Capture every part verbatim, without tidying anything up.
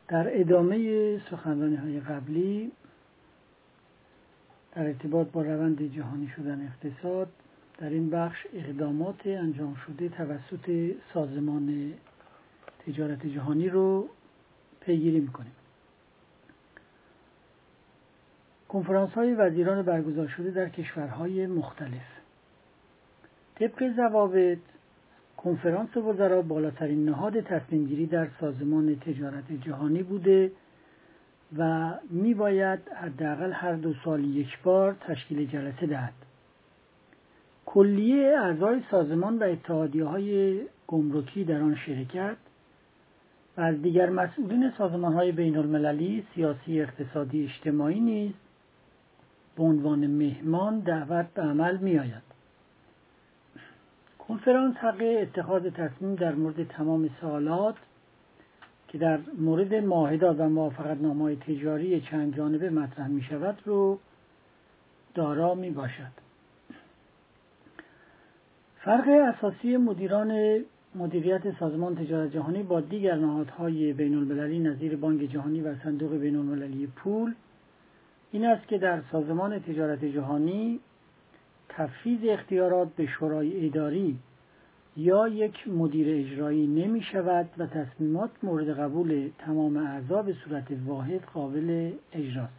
در ادامه سخنرانی‌های قبلی در ارتباط با روند جهانی شدن اقتصاد، در این بخش اقدامات انجام شده توسط سازمان تجارت جهانی رو پیگیری می‌کنیم. کنفرانس‌های وزیران برگزار شده در کشورهای مختلف. طبق ضوابط، کنفرانس وزرا بالاترین نهاد تصمیم‌گیری در سازمان تجارت جهانی بوده و می‌باید حداقل هر دو سال یک بار تشکیل جلسه دهد. کلیه اعضای سازمان و اتحادیه‌های گمرکی در آن شرکت و از دیگر مسئولین سازمان‌های بین‌المللی سیاسی، اقتصادی، اجتماعی نیز به عنوان مهمان دعوت به عمل می‌آید. کنفرانس حق اتخاذ تصمیم در مورد تمام سوالات که در مورد معاهدات و موافقتنامه‌های تجاری چند جانبه مطرح می‌شود رو دارا میباشد. فرق اساسی مدیران مدیریت سازمان تجارت جهانی با دیگر نهادهای بین‌المللی نظیر بانک جهانی و صندوق بین‌المللی پول این است که در سازمان تجارت جهانی تفویض اختیارات به شورای اداری یا یک مدیر اجرایی نمی شود و تصمیمات مورد قبول تمام اعضا به صورت واحد قابل اجراست.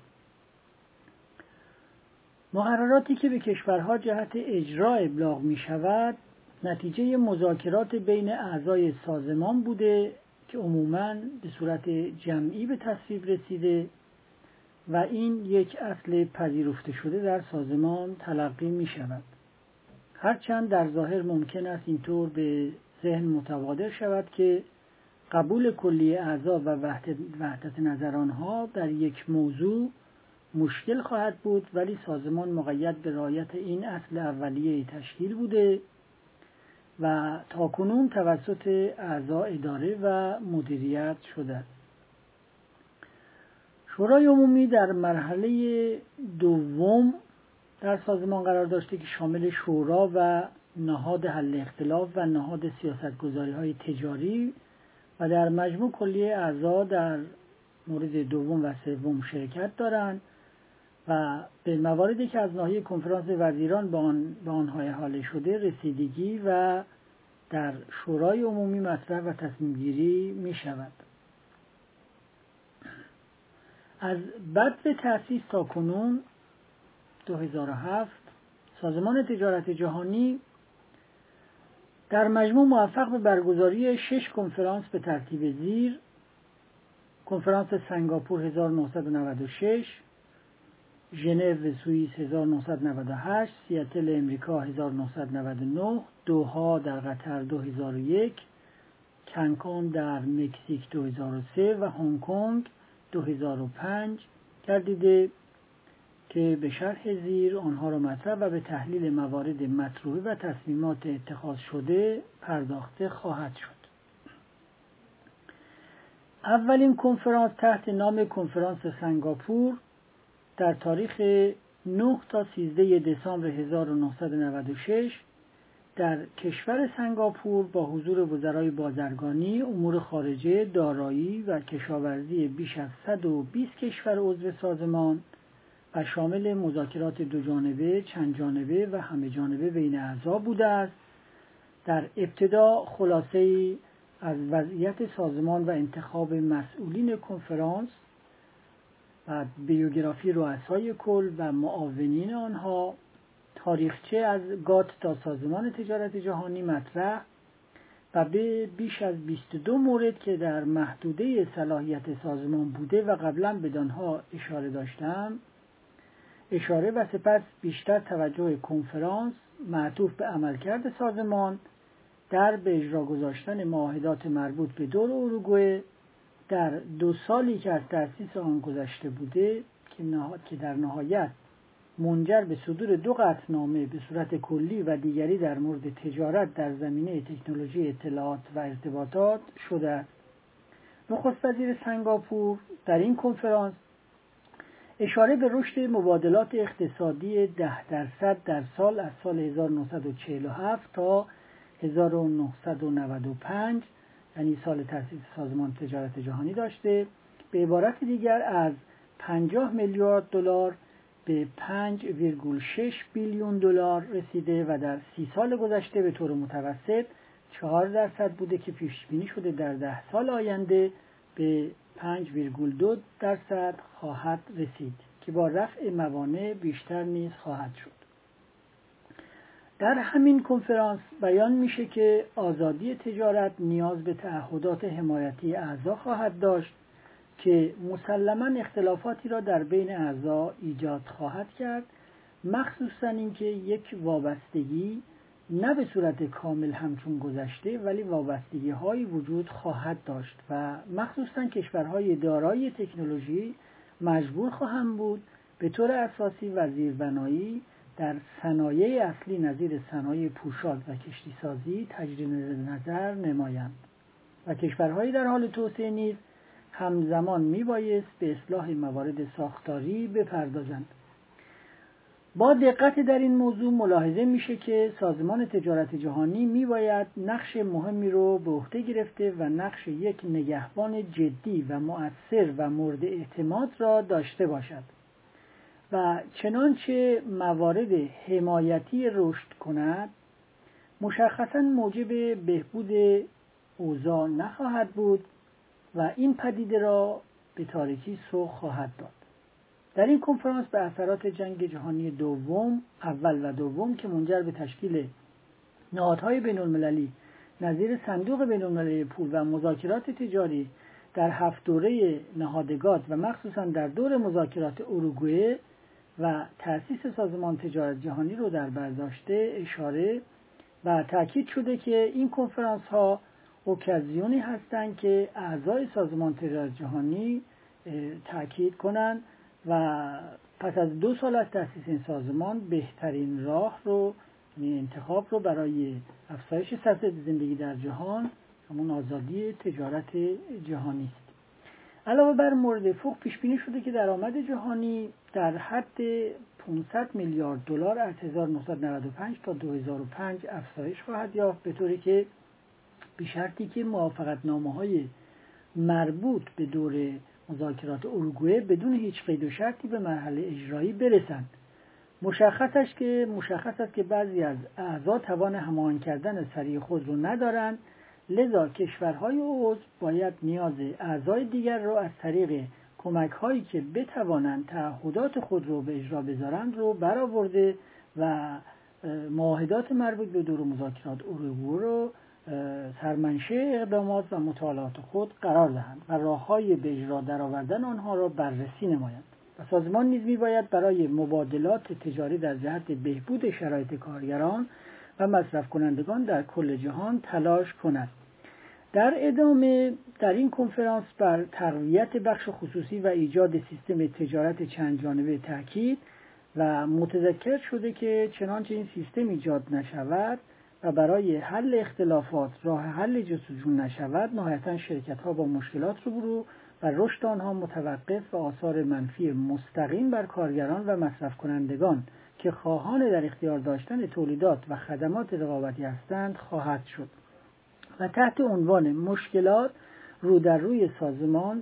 مقرراتی که به کشورها جهت اجرا ابلاغ می شود نتیجه مذاکرات بین اعضای سازمان بوده که عموماً به صورت جمعی به تصویب رسیده و این یک اصل پذیرفته شده در سازمان تلقی می شود. هرچند در ظاهر ممکن است اینطور به ذهن متبادر شود که قبول کلی اعضا و وحدت, وحدت نظر آنها در یک موضوع مشکل خواهد بود، ولی سازمان مقید به رعایت این اصل اولیه تشکیل بوده و تاکنون توسط اعضا اداره و مدیریت شده است. شورای عمومی در مرحله دوم در سازمان قرار داشته که شامل شورا و نهاد حل اختلاف و نهاد سیاستگذاری‌های تجاری و در مجموع کلیه اعضا در مورد دوم و سوم شرکت دارند و به مواردی که از ناحیه کنفرانس وزیران به آن به آنها احاله شده رسیدگی و در شورای عمومی مطرح و تصمیم گیری می شود. از بدء تأسیس تا کنون دو هزار و هفت سازمان تجارت جهانی در مجموع موفق به برگزاری شش کنفرانس به ترتیب زیر: کنفرانس سنگاپور هزار و نهصد و نود و شش، ژنو سوئیس هزار و نهصد و نود و هشت، سیاتل امریکا هزار و نهصد و نود و نه، دوحا در قطر دو هزار و یک، کنکن در مکزیک دو هزار و سه و هنگ کنگ دو هزار و پنج گردیده که به شرح زیر آنها را مطرح و به تحلیل موارد مطروحه و تصمیمات اتخاذ شده پرداخته خواهد شد. اولین کنفرانس تحت نام کنفرانس سنگاپور در تاریخ نه تا سیزده دسامبر هزار و نهصد و نود و شش در کشور سنگاپور با حضور وزرای بازرگانی، امور خارجه، دارایی و کشاورزی بیش از صد و بیست کشور عضو سازمان و شامل مذاکرات دو جانبه، چند جانبه و همه جانبه بین اعضا بوده است. در ابتدا خلاصه‌ای از وضعیت سازمان و انتخاب مسئولین کنفرانس و بیوگرافی رؤسای کل و معاونین آنها، تاریخچه از گات تا سازمان تجارت جهانی مطرح و به بیش از بیست و دو مورد که در محدوده صلاحیت سازمان بوده و قبلا بدانها اشاره داشتم اشاره و سپس بیشتر توجه کنفرانس معطوف به عملکرد سازمان در به اجرا گذاشتن معاهدات مربوط به دور اوروگوئه در دو سالی که از تأسیس آن گذشته بوده که در نهایت منجر به صدور دو قطعنامه به صورت کلی و دیگری در مورد تجارت در زمینه تکنولوژی اطلاعات و ارتباطات شده است. نخست وزیر سنگاپور در این کنفرانس اشاره به رشد مبادلات اقتصادی ده درصد در سال از سال هزار و نهصد و چهل و هفت تا هزار و نهصد و نود و پنج یعنی سال تأسیس سازمان تجارت جهانی داشته به عبارت دیگر از پنجاه میلیارد دلار به پنج ویرگول شش بیلیون دلار رسیده و در سی سال گذشته به طور متوسط چهار درصد بوده که پیش بینی شده در ده سال آینده به پنج ویرگول دو درصد خواهد رسید که با رفع موانع بیشتر نیز خواهد شد. در همین کنفرانس بیان میشه که آزادی تجارت نیاز به تعهدات حمایتی اعضا خواهد داشت که مسلماً اختلافاتی را در بین اعضا ایجاد خواهد کرد، مخصوصاً اینکه یک وابستگی نه به صورت کامل همچون گذشته ولی وابستگی هایی وجود خواهد داشت و مخصوصاً کشورهای دارای تکنولوژی مجبور خواهند بود به طور اساسی و زیربنایی در صنایع اصلی نظیر صنایع پوشاک و کشتی سازی تجدید نظر نمایند و کشورهای در حال توسعه نیز همزمان میبایست به اصلاح موارد ساختاری بپردازند. با دقت در این موضوع ملاحظه میشه که سازمان تجارت جهانی میباید نقش مهمی رو به عهده گرفته و نقش یک نگهبان جدی و مؤثر و مورد اعتماد را داشته باشد و چنانچه موارد حمایتی رشد کند مشخصاً موجب بهبود اوضاع نخواهد بود و این پدیده را به تاریکی سوق خواهد داد. در این کنفرانس به اثرات جنگ جهانی دوم اول و دوم که منجر به تشکیل نهادهای بین‌المللی نظیر صندوق بین‌المللی پول و مذاکرات تجاری در هفت دوره نهادگات و مخصوصا در دور مذاکرات اروگوئه و تأسیس سازمان تجارت جهانی رو در بر داشته اشاره و تأکید شده که این کنفرانس ها اوکازیونی هستند که اعضای سازمان تجارت جهانی تأکید کنند و پس از دو سال از تأسیس این سازمان بهترین راه رو انتخاب رو برای افزایش سطح زندگی در جهان همون آزادی تجارت جهانی است. علاوه بر مورد فوق پیش بینی شده که درآمد جهانی در حد پانصد میلیارد دلار از هزار و نهصد و نود و پنج تا دو هزار و پنج افزایش خواهد یافت، به طوری که به شرطی که موافقتنامه‌های مربوط به دور مذاکرات اروگوئه بدون هیچ قید و شرطی به مرحله اجرایی برسند. مشخص است که مشخص است که بعضی از اعضا توان هماهنگ کردن سریع خود را ندارند، لذا کشورهای عضو باید نیاز اعضای دیگر را از طریق کمک‌هایی که بتوانند تعهدات خود را به اجرا بذارند رو برآورده و معاهدات مربوط به دور مذاکرات اروگوئه رو سرمنشأ اقدامات و مطالعات خود قرار دهند و راه‌های به اجرا درآوردن آنها را بررسی نمایند. و سازمان نیز می‌باید برای مبادلات تجاری در جهت بهبود شرایط کارگران و مصرف کنندگان در کل جهان تلاش کند. در ادامه در این کنفرانس بر تقویت بخش خصوصی و ایجاد سیستم تجارت چند جانبه تاکید و متذکر شده که چنانچه این سیستم ایجاد نشود و برای حل اختلافات راه حل جستجو نشود، نهایتاً شرکت‌ها با مشکلات روبرو و رشد آنها متوقف و آثار منفی مستقیم بر کارگران و مصرف کنندگان که خواهان در اختیار داشتن تولیدات و خدمات رقابتی هستند خواهد شد. و تحت عنوان مشکلات رو در روی سازمان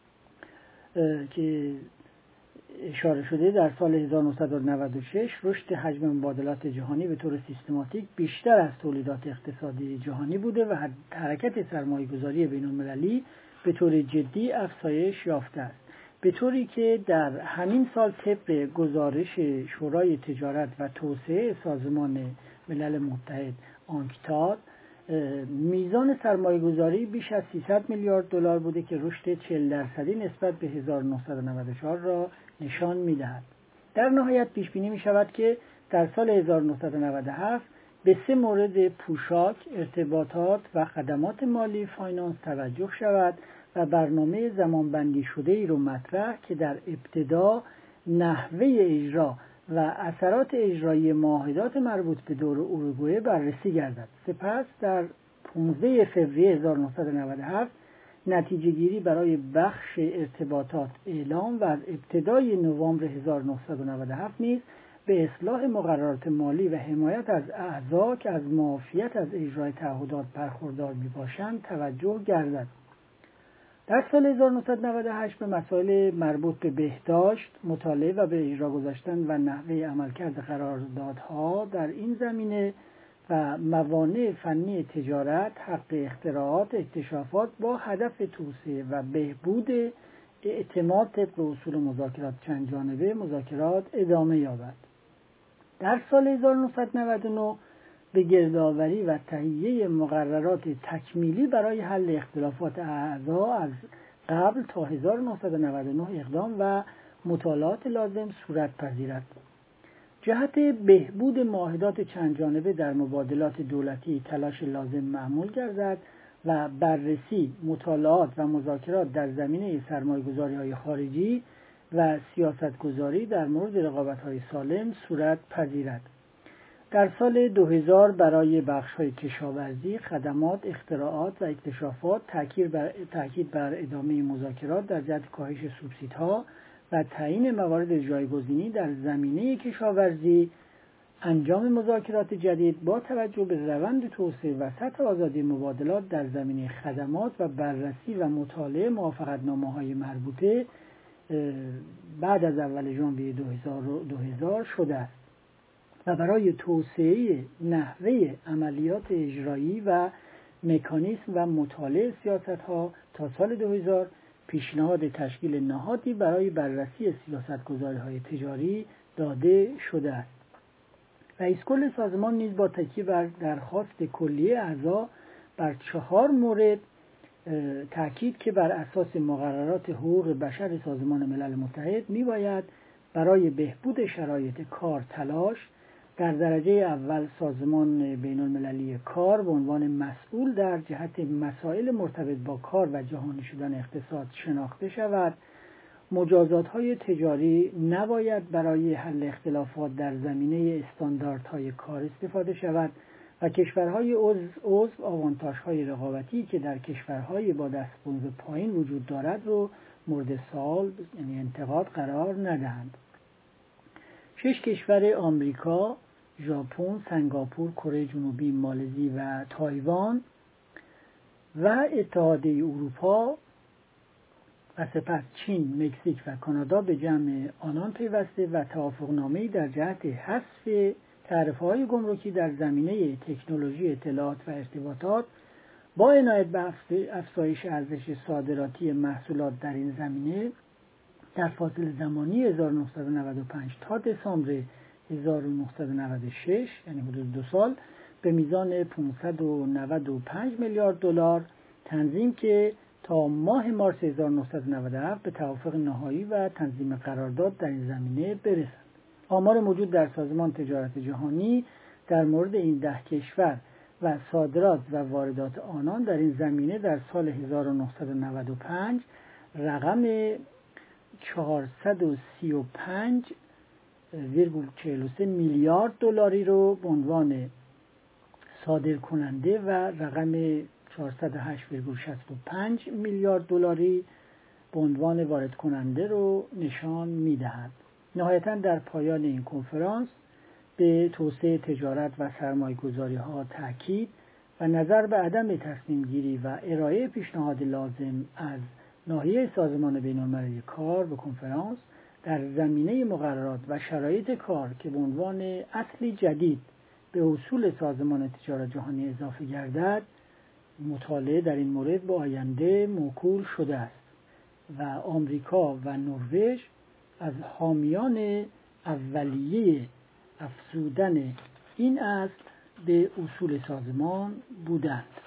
که اشاره شده در سال هزار و نهصد و نود و شش رشد حجم مبادلات جهانی به طور سیستماتیک بیشتر از تولیدات اقتصادی جهانی بوده و حرکت سرمایه‌گذاری بین‌المللی به طور جدی افزایش یافته است، به طوری که در همین سال طبق گزارش شورای تجارت و توسعه سازمان ملل متحد آنکتاد میزان سرمایه‌گذاری بیش از سیصد میلیارد دلار بوده که رشد چهل درصدی نسبت به هزار و نهصد و نود و چهار را نشان می‌دهد. در نهایت پیش بینی می‌شود که در سال هزار و نهصد و نود و هفت به سه مورد پوشاک، ارتباطات و خدمات مالی فاینانس توجه شود و برنامه زمانبندی شده ای را مطرح که در ابتدا نحوه اجرا و اثرات اجرایی معاهدات مربوط به دور اروگوئه بررسی گردد. سپس در پانزده فوریه هزار و نهصد و نود و هفت نتیجه گیری برای بخش ارتباطات اعلام و از ابتدای نوامبر هزار و نهصد و نود و هفت نیز به اصلاح مقررات مالی و حمایت از اعضا که از معافیت از اجرای تعهدات برخوردار میباشند توجه گردد. در سال هزار و نهصد و نود و هشت به مسائل مربوط به بهداشت، مطالعه و به اجرا گذاشتن و نحوه عملکرد قراردادها در این زمینه و موانع فنی تجارت، حق اختراعات، اکتشافات با هدف توسعه و بهبود اعتماد طبق اصول مذاکرات چند جانبه مذاکرات ادامه یابد. در سال هزار و نهصد و نود و نه به گردآوری و تهیه مقررات تکمیلی برای حل اختلافات اعضا از قبل تا هزار و نهصد و نود و نه اقدام و مطالعات لازم صورت پذیرد. جهت بهبود معاهدات چند جانبه در مبادلات دولتی تلاش لازم معمول گردد و بررسی، مطالعات و مذاکرات در زمینه سرمایه‌گذاری‌های خارجی و سیاستگذاری در مورد رقابت‌های سالم صورت پذیرد. در سال دو هزار برای بخش‌های کشاورزی، خدمات، اختراعات و اکتشافات تأکید بر, تأکید بر ادامه مذاکرات در جهت کاهش سوبسیدها و تعیین موارد جایگزینی در زمینه کشاورزی، انجام مذاکرات جدید با توجه به روند توسعه و سطح آزادی مبادلات در زمینه خدمات و بررسی و مطالعه موافقتنامه‌های مربوطه بعد از اول ژانویه دو هزار شده است و برای توسعه نحوه عملیات اجرایی و مکانیسم و مطالعه سیاست‌ها تا سال دو هزار پیشنهاد تشکیل نهادی برای بررسی سیاست‌گذاری‌های تجاری داده شده است. رئیس کل سازمان نیز با تکیه بر درخواست کلیه اعضا بر چهار مورد تأکید که بر اساس مقررات حقوق بشر سازمان ملل متحد می‌باید برای بهبود شرایط کار تلاش در درجه اول سازمان بین المللی کار به عنوان مسئول در جهت مسائل مرتبط با کار و جهانی شدن اقتصاد شناخته شود. مجازات‌های تجاری نباید برای حل اختلافات در زمینه استانداردهای کار استفاده شود و کشورهای عضو آوانتاژهای رقابتی که در کشورهای با دستمزد پایین وجود دارد رو مورد سوال یعنی انتقاد قرار ندهند. شش کشور آمریکا، ژاپن، سنگاپور، کره جنوبی، مالزی و تایوان و اتحادیه اروپا و سپس چین، مکزیک و کانادا به جمع آنان پیوسته و توافقنامه‌ای در جهت حذف تعرفه‌های گمرکی در زمینه تکنولوژی اطلاعات و ارتباطات با عنایت به افزایش ارزش صادراتی محصولات در این زمینه در فاصله زمانی هزار و نهصد و نود و پنج تا دسامبر هزار و نهصد و نود و شش یعنی حدود دو سال به میزان پانصد و نود و پنج میلیارد دلار تنظیم که تا ماه مارس هزار و نهصد و نود و هفت به توافق نهایی و تنظیم قرارداد در این زمینه برسند. آمار موجود در سازمان تجارت جهانی در مورد این ده کشور و صادرات و واردات آنان در این زمینه در سال هزار و نهصد و نود و پنج رقم چهارصد و سی و پنج ویرگول چهل و سه میلیارد دلاری رو به عنوان صادر کننده و رقم چهارصد و هشت ویرگول شصت و پنج میلیارد دلاری به عنوان وارد کننده رو نشان می‌دهد. نهایتاً در پایان این کنفرانس به توسعه تجارت و سرمایه‌گذاری‌ها تأکید و نظر به عدم تصمیم گیری و ارائه پیشنهاد لازم از ناحیه سازمان بین‌المللی کار به کنفرانس در زمینه مقررات و شرایط کار که به عنوان اصلی جدید به اصول سازمان تجارت جهانی اضافه گردد مطالعه در این مورد به آینده موکول شده است و آمریکا و نروژ از حامیان اولیه افزودن این اصل به اصول سازمان بودند.